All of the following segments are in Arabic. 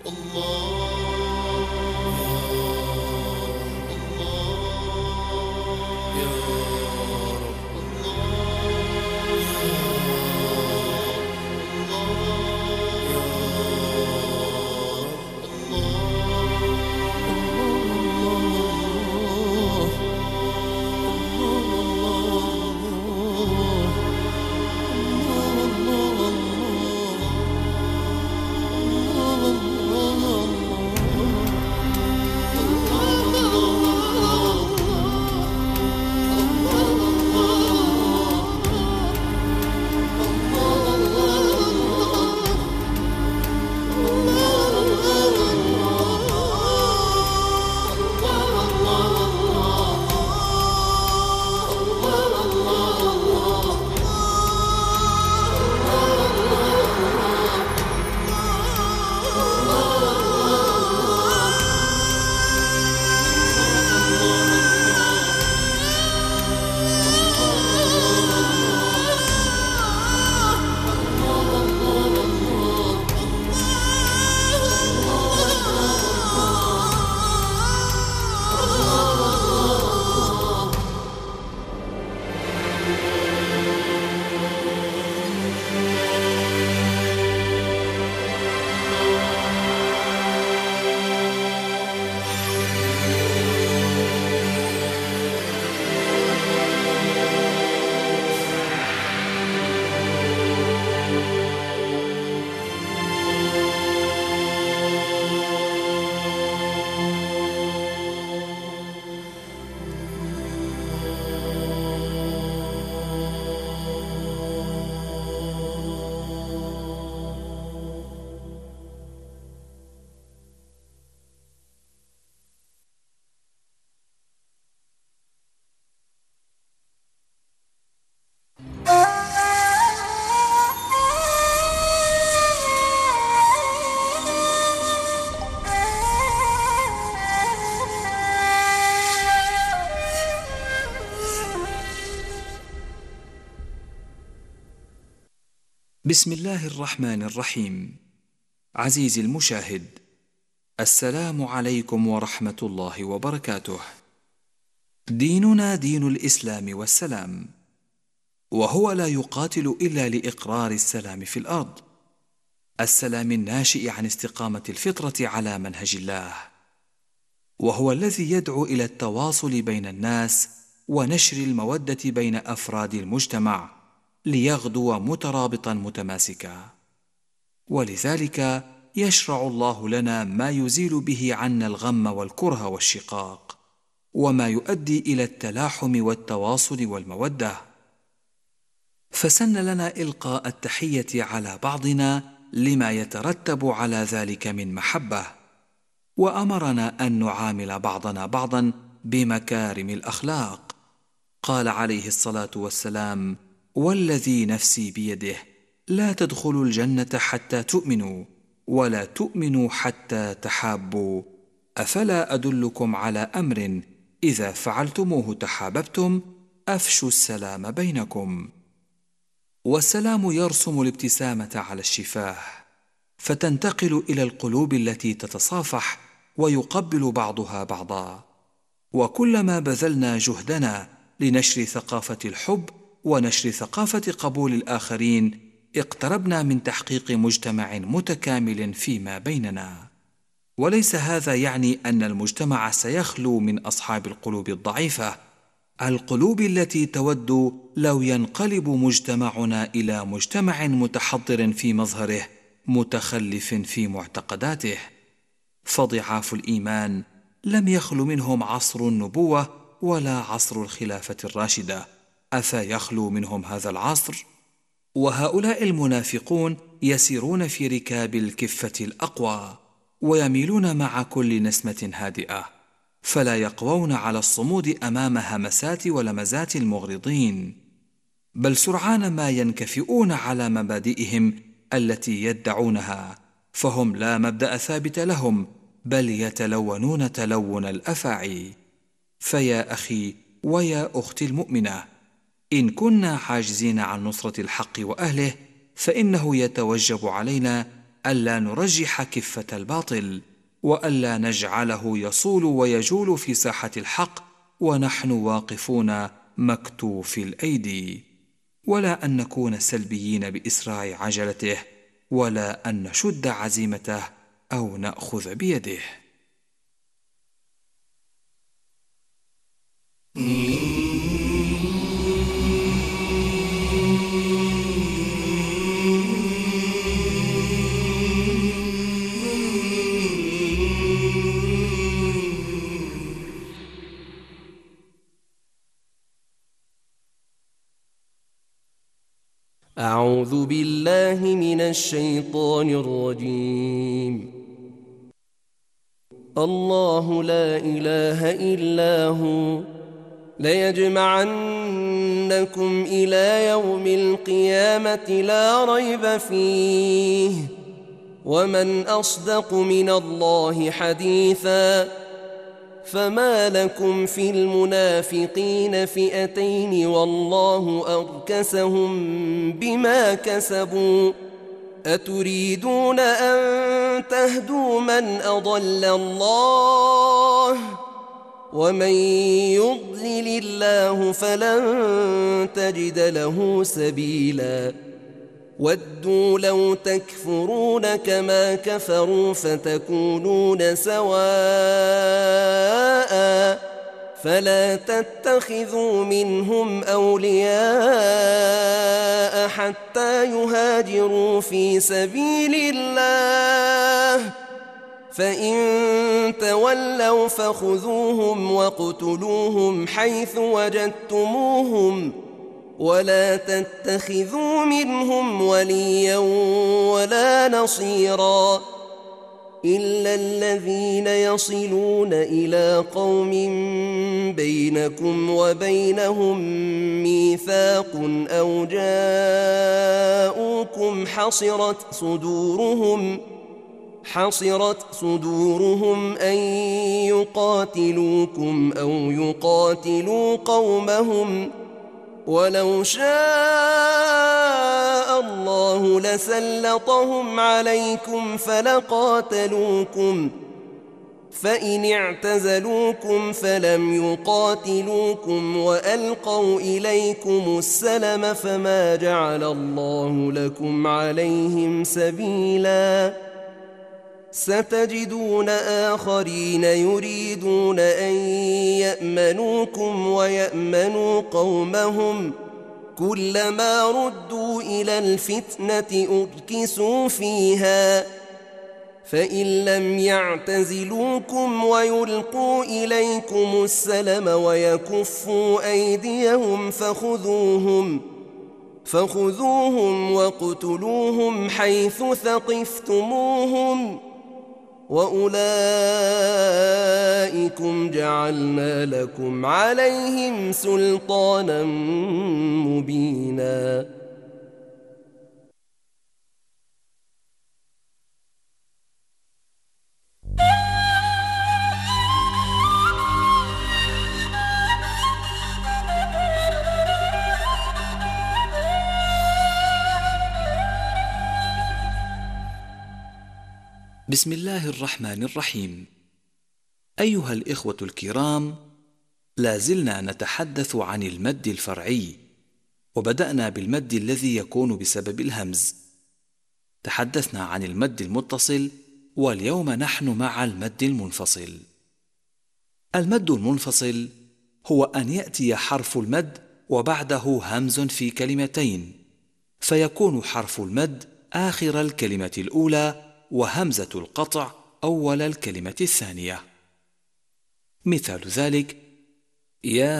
بسم الله الرحمن الرحيم. عزيزي المشاهد، السلام عليكم ورحمة الله وبركاته. ديننا دين الإسلام والسلام، وهو لا يقاتل إلا لإقرار السلام في الأرض، السلام الناشئ عن استقامة الفطرة على منهج الله، وهو الذي يدعو إلى التواصل بين الناس ونشر المودة بين أفراد المجتمع ليغدو مترابطا متماسكا. ولذلك يشرع الله لنا ما يزيل به عنا الغم والكره والشقاق، وما يؤدي إلى التلاحم والتواصل والمودة. فسن لنا إلقاء التحية على بعضنا لما يترتب على ذلك من محبة، وأمرنا أن نعامل بعضنا بعضا بمكارم الأخلاق. قال عليه الصلاة والسلام: والذي نفسي بيده لا تدخلوا الجنة حتى تؤمنوا، ولا تؤمنوا حتى تحابوا، أفلا أدلكم على أمر إذا فعلتموه تحاببتم، أفشوا السلام بينكم. والسلام يرسم الابتسامة على الشفاه، فتنتقل إلى القلوب التي تتصافح ويقبل بعضها بعضا. وكلما بذلنا جهدنا لنشر ثقافة الحب ونشر ثقافة قبول الآخرين، اقتربنا من تحقيق مجتمع متكامل فيما بيننا. وليس هذا يعني أن المجتمع سيخلو من أصحاب القلوب الضعيفة، القلوب التي تود لو ينقلب مجتمعنا إلى مجتمع متحضر في مظهره متخلف في معتقداته. فضعاف الإيمان لم يخل منهم عصر النبوة ولا عصر الخلافة الراشدة، أفيخلو منهم هذا العصر؟ وهؤلاء المنافقون يسيرون في ركاب الكفة الأقوى، ويميلون مع كل نسمة هادئة، فلا يقوون على الصمود أمام همسات ولمزات المغرضين، بل سرعان ما ينكفئون على مبادئهم التي يدعونها، فهم لا مبدأ ثابت لهم، بل يتلونون تلون الأفاعي. فيا أخي ويا أختي المؤمنة، إن كنا عاجزين عن نصرة الحق وأهله، فإنه يتوجب علينا ألا نرجح كفة الباطل، وألا نجعله يصول ويجول في ساحة الحق ونحن واقفون مكتوفي الأيدي، ولا أن نكون سلبيين بإسراع عجلته، ولا أن نشد عزيمته أو نأخذ بيده. أعوذ بالله من الشيطان الرجيم. الله لا إله إلا هو ليجمعنكم إلى يوم القيامة لا ريب فيه، ومن أصدق من الله حديثا. فما لكم في المنافقين فئتين والله أركسهم بما كسبوا، أتريدون أن تهدوا من أضل الله، ومن يضلل الله فلن تجد له سبيلا. ودوا لو تكفرون كما كفروا فتكونون سواء، فلا تتخذوا منهم أولياء حتى يهاجروا في سبيل الله، فإن تولوا فخذوهم واقتلوهم حيث وجدتموهم، ولا تتخذوا منهم وليا ولا نصيرا، إلا الذين يصلون إلى قوم بينكم وبينهم ميثاق أو جاءوكم حصرت صدورهم أن يقاتلوكم أو يقاتلوا قومهم، ولو شاء الله لسلطهم عليكم فلقاتلوكم، فإن اعتزلوكم فلم يقاتلوكم وألقوا إليكم السلم فما جعل الله لكم عليهم سبيلا. ستجدون آخرين يريدون أن يأمنوكم ويأمنوا قومهم، كلما ردوا إلى الفتنة أركسوا فيها، فإن لم يعتزلوكم ويلقوا إليكم السلم ويكفوا أيديهم فخذوهم واقتلوهم حيث ثقفتموهم، وأولئكم جعلنا لكم عليهم سلطانا مبينا. بسم الله الرحمن الرحيم. أيها الإخوة الكرام، لازلنا نتحدث عن المد الفرعي، وبدأنا بالمد الذي يكون بسبب الهمز. تحدثنا عن المد المتصل، واليوم نحن مع المد المنفصل. المد المنفصل هو أن يأتي حرف المد وبعده همز في كلمتين، فيكون حرف المد آخر الكلمة الأولى وهمزة القطع أول الكلمة الثانية. مثال ذلك: يا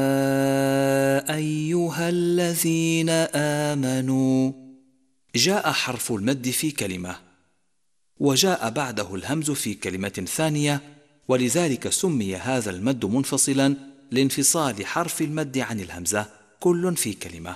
أيها الذين آمنوا، جاء حرف المد في كلمة، وجاء بعده الهمز في كلمة ثانية، ولذلك سمي هذا المد منفصلا لانفصال حرف المد عن الهمزة كل في كلمة.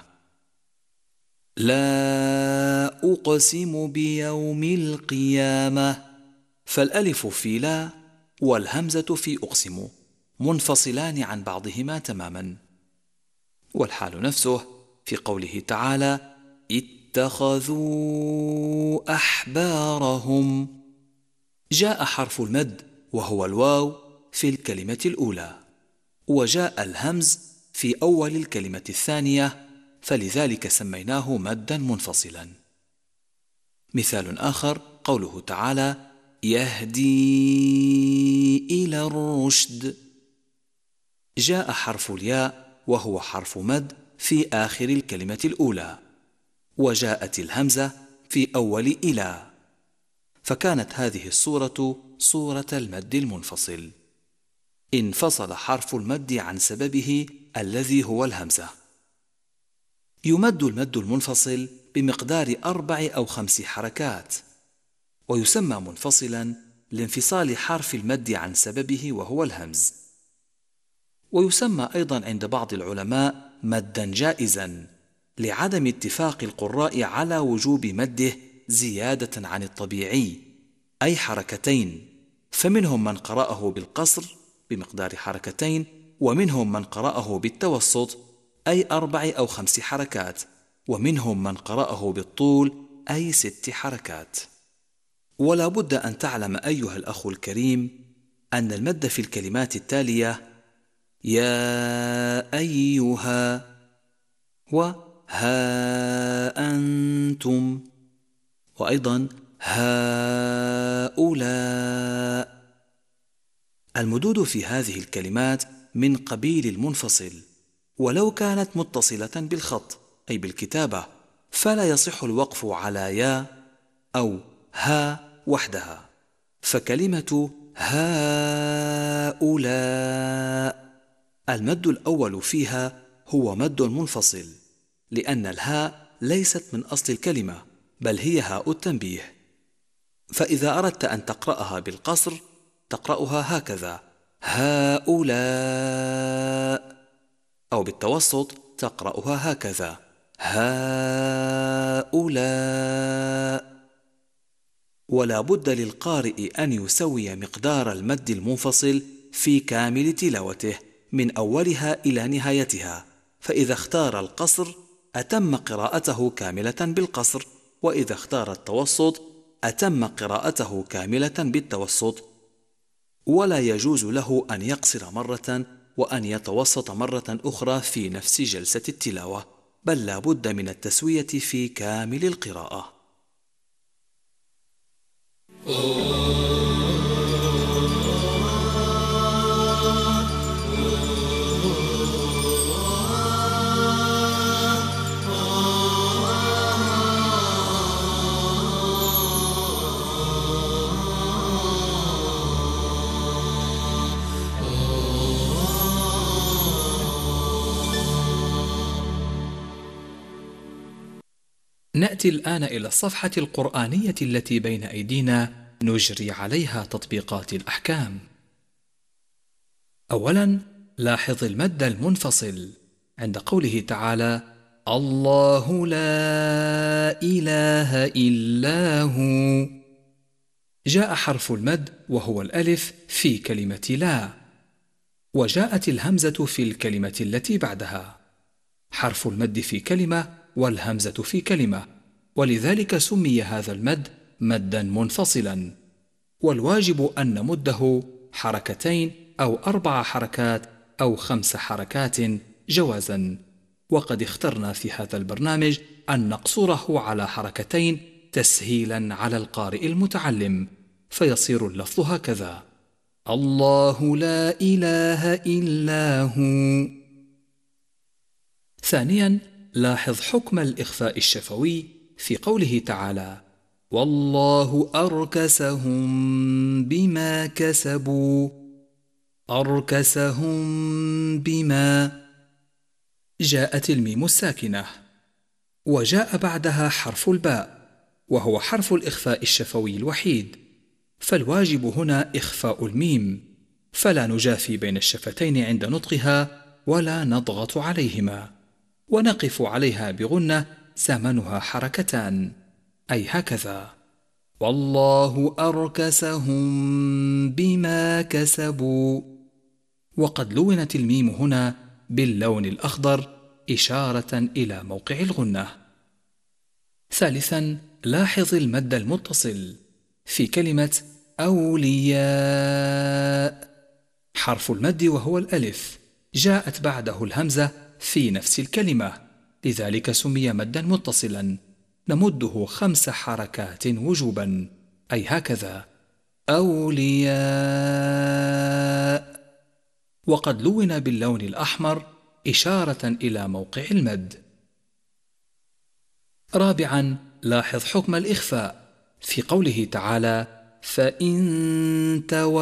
لا أقسم بيوم القيامة، فالألف في لا والهمزة في أقسم منفصلان عن بعضهما تماما. والحال نفسه في قوله تعالى: اتخذوا أحبارهم. جاء حرف المد وهو الواو في الكلمة الأولى، وجاء الهمز في أول الكلمة الثانية، فلذلك سميناه مدا منفصلا. مثال آخر قوله تعالى: يهدي إلى الرشد. جاء حرف الياء وهو حرف مد في آخر الكلمة الأولى، وجاءت الهمزة في أول إلى، فكانت هذه الصورة صورة المد المنفصل. انفصل حرف المد عن سببه الذي هو الهمزة. يمد المد المنفصل بمقدار 4 أو 5 حركات، ويسمى منفصلا لانفصال حرف المد عن سببه وهو الهمز. ويسمى أيضا عند بعض العلماء مدا جائزا، لعدم اتفاق القراء على وجوب مده زيادة عن الطبيعي، أي حركتين، فمنهم من قرأه بالقصر بمقدار حركتين، ومنهم من قرأه بالتوسط أي 4 أو 5 حركات، ومنهم من قرأه بالطول أي 6 حركات. ولا بد أن تعلم أيها الأخ الكريم أن المد في الكلمات التالية: يا أيها، وها أنتم، وأيضا هؤلاء، المدود في هذه الكلمات من قبيل المنفصل، ولو كانت متصلة بالخط أي بالكتابة، فلا يصح الوقف على يا أو ها وحدها، فكلمة هؤلاء المد الأول فيها هو مد منفصل، لأن الهاء ليست من أصل الكلمة، بل هي هاء التنبيه. فإذا أردت أن تقرأها بالقصر تقرأها هكذا: هؤلاء، أو بالتوسط تقرأها هكذا: هؤلاء. ولا بد للقارئ أن يسوي مقدار المد المنفصل في كامل تلاوته من أولها إلى نهايتها، فإذا اختار القصر أتم قراءته كاملة بالقصر، وإذا اختار التوسط أتم قراءته كاملة بالتوسط. ولا يجوز له أن يقصر مرة وأن يتوسط مرة أخرى في نفس جلسة التلاوة، بل لا بد من التسوية في كامل القراءة. نأتي الآن إلى الصفحة القرآنية التي بين أيدينا نجري عليها تطبيقات الأحكام. أولا، لاحظ المد المنفصل عند قوله تعالى: الله لا إله إلا هو. جاء حرف المد وهو الألف في كلمة لا، وجاءت الهمزة في الكلمة التي بعدها. حرف المد في كلمة والهمزة في كلمة، ولذلك سمي هذا المد مدا منفصلا، والواجب أن نمده حركتين أو 4 حركات أو 5 حركات جوازا. وقد اخترنا في هذا البرنامج أن نقصره على حركتين تسهيلا على القارئ المتعلم، فيصير اللفظ هكذا: الله لا إله إلا هو. ثانيا، لاحظ حكم الإخفاء الشفوي في قوله تعالى: والله أركسهم بما كسبوا. أركسهم بما، جاءت الميم الساكنة، وجاء بعدها حرف الباء، وهو حرف الإخفاء الشفوي الوحيد، فالواجب هنا إخفاء الميم، فلا نجافي بين الشفتين عند نطقها ولا نضغط عليهما، ونقف عليها بغنة زمنها حركتان، أي هكذا: والله أركسهم بما كسبوا. وقد لونت الميم هنا باللون الأخضر إشارة إلى موقع الغنة. ثالثا، لاحظ المد المتصل في كلمة أولياء. حرف المد وهو الألف جاءت بعده الهمزة في نفس الكلمة، لذلك سمي مدا متصلا. نمده 5 حركات وجوبا، أي هكذا: أولياء. وقد لون باللون الأحمر إشارة إلى موقع المد. رابعا، لاحظ حكم الإخفاء في قوله تعالى: فإن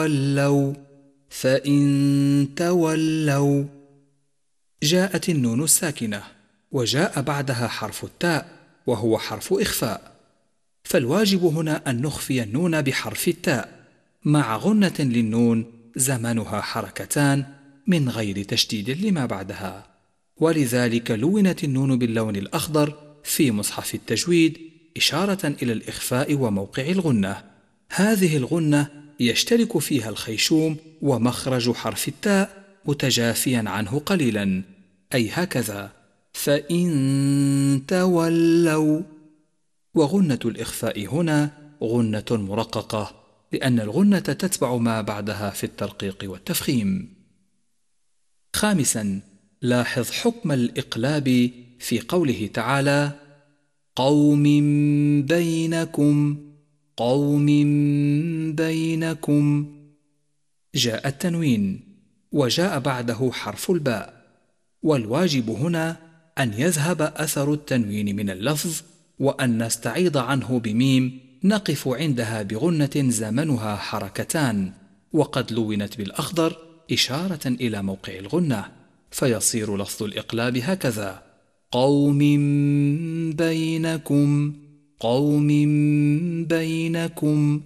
تولوا. جاءت النون الساكنة وجاء بعدها حرف التاء وهو حرف إخفاء، فالواجب هنا أن نخفي النون بحرف التاء مع غنة للنون زمنها حركتان من غير تشديد لما بعدها، ولذلك لونت النون باللون الأخضر في مصحف التجويد إشارة إلى الإخفاء وموقع الغنة. هذه الغنة يشترك فيها الخيشوم ومخرج حرف التاء متجافيا عنه قليلا، أي هكذا: فإن تولوا. وغنة الإخفاء هنا غنة مرققة، لأن الغنة تتبع ما بعدها في الترقيق والتفخيم. خامسا، لاحظ حكم الإقلاب في قوله تعالى: قوم بينكم. جاء التنوين وجاء بعده حرف الباء، والواجب هنا أن يذهب أثر التنوين من اللفظ وأن نستعيض عنه بميم نقف عندها بغنة زمنها حركتان، وقد لونت بالأخضر إشارة إلى موقع الغنة، فيصير لفظ الإقلاب هكذا: قوم بينكم.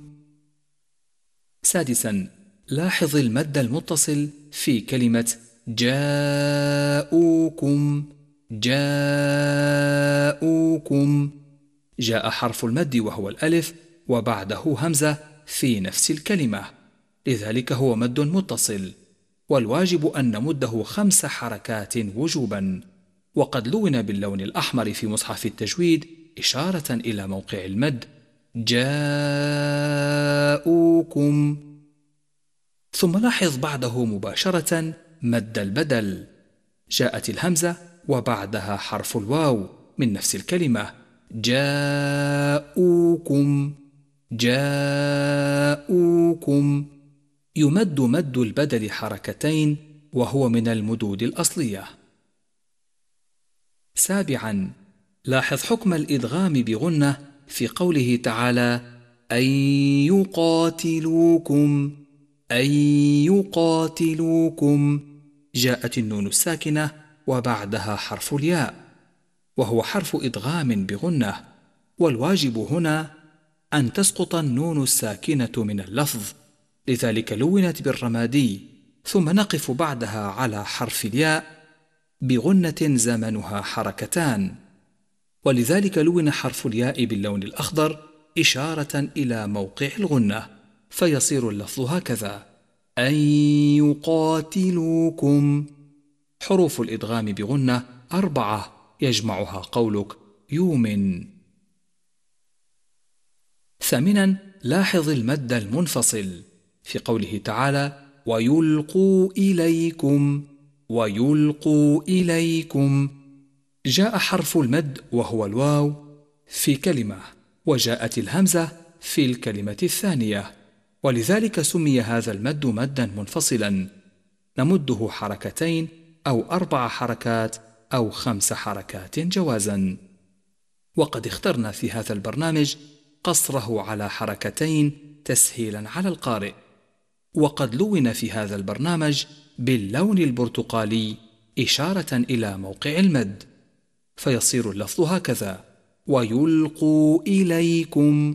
سادسا، لاحظ المد المتصل في كلمة جاءوكم. جاء حرف المد وهو الألف وبعده همزة في نفس الكلمة، لذلك هو مد متصل، والواجب أن نمده 5 حركات وجوبا. وقد لون باللون الأحمر في مصحف التجويد إشارة إلى موقع المد: جاءوكم. ثم لاحظ بعده مباشرة مد البدل، جاءت الهمزة وبعدها حرف الواو من نفس الكلمة: جاءوكم. يمد مد البدل حركتين وهو من المدود الأصلية. سابعا، لاحظ حكم الإدغام بغنة في قوله تعالى: أن يقاتلوكم. جاءت النون الساكنة وبعدها حرف الياء وهو حرف إدغام بغنة، والواجب هنا أن تسقط النون الساكنة من اللفظ، لذلك لونت بالرمادي، ثم نقف بعدها على حرف الياء بغنة زمنها حركتان، ولذلك لون حرف الياء باللون الأخضر إشارة إلى موقع الغنة، فيصير اللفظ هكذا: أن يقاتلوكم. حروف الإدغام بغنة 4 يجمعها قولك يؤمن. ثامنا، لاحظ المد المنفصل في قوله تعالى: ويلقوا إليكم. جاء حرف المد وهو الواو في كلمة، وجاءت الهمزة في الكلمة الثانية، ولذلك سمي هذا المد مدا منفصلا. نمده حركتين أو 4 حركات أو 5 حركات جوازا. وقد اخترنا في هذا البرنامج قصره على حركتين تسهيلا على القارئ. وقد لون في هذا البرنامج باللون البرتقالي إشارة إلى موقع المد، فيصير اللفظ هكذا: ويلقوا إليكم.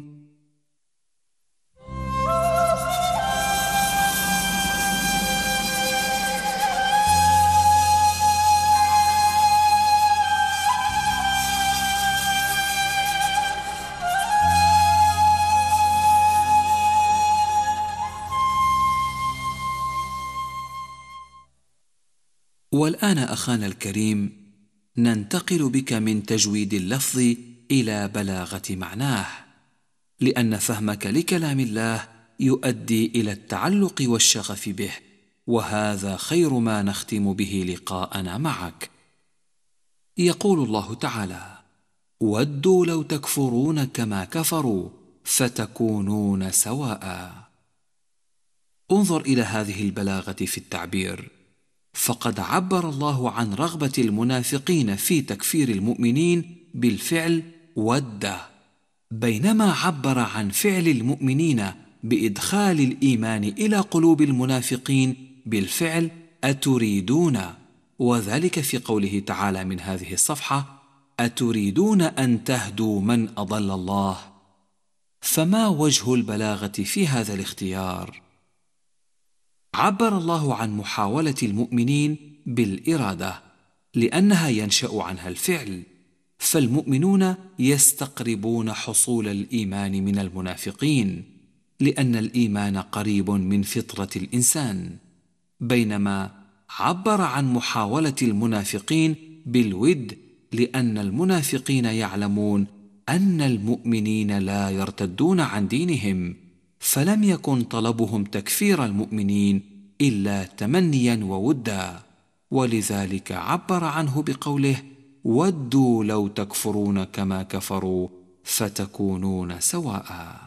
والآن أخانا الكريم، ننتقل بك من تجويد اللفظ إلى بلاغة معناه، لأن فهمك لكلام الله يؤدي إلى التعلق والشغف به، وهذا خير ما نختم به لقاءنا معك. يقول الله تعالى: ودوا لو تكفرون كما كفروا فتكونون سواء. انظر إلى هذه البلاغة في التعبير، فقد عبر الله عن رغبة المنافقين في تكفير المؤمنين بالفعل ود، بينما عبر عن فعل المؤمنين بإدخال الإيمان إلى قلوب المنافقين بالفعل أتريدون، وذلك في قوله تعالى من هذه الصفحة: أتريدون أن تهدوا من أضل الله. فما وجه البلاغة في هذا الاختيار؟ عبر الله عن محاولة المؤمنين بالإرادة، لأنها ينشأ عنها الفعل، فالمؤمنون يستقربون حصول الإيمان من المنافقين، لأن الإيمان قريب من فطرة الإنسان، بينما عبر عن محاولة المنافقين بالود، لأن المنافقين يعلمون أن المؤمنين لا يرتدون عن دينهم، فلم يكن طلبهم تكفير المؤمنين إلا تمنيا وودا، ولذلك عبر عنه بقوله: ودوا لو تكفرون كما كفروا فتكونون سواء.